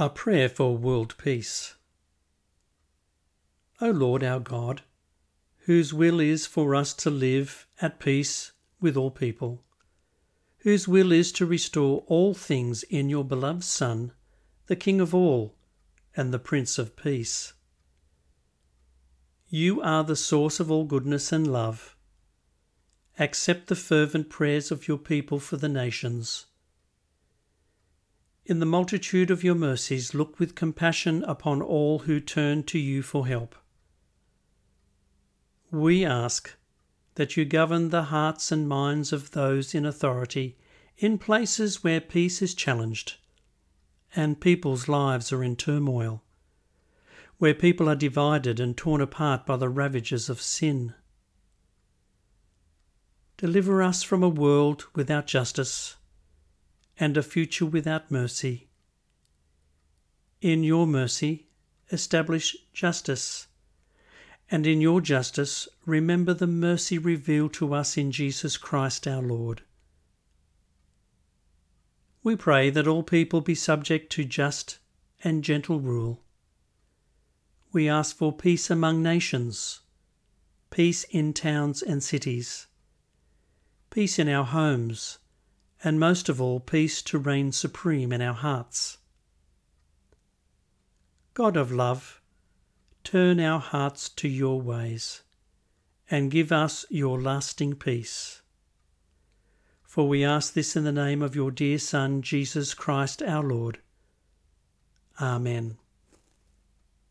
A prayer for world peace. O Lord our God, whose will is for us to live at peace with all people, whose will is to restore all things in your beloved Son, the King of all and the Prince of Peace. You are the source of all goodness and love. Accept the fervent prayers of your people for the nations. In the multitude of your mercies, look with compassion upon all who turn to you for help. We ask that you govern the hearts and minds of those in authority in places where peace is challenged and people's lives are in turmoil, where people are divided and torn apart by the ravages of sin. Deliver us from a world without justice and a future without mercy. In your mercy, establish justice, and in your justice, remember the mercy revealed to us in Jesus Christ our Lord. We pray that all people be subject to just and gentle rule. We ask for peace among nations, peace in towns and cities, peace in our homes, and most of all, peace to reign supreme in our hearts. God of love, turn our hearts to your ways, and give us your lasting peace. For we ask this in the name of your dear Son, Jesus Christ our Lord. Amen.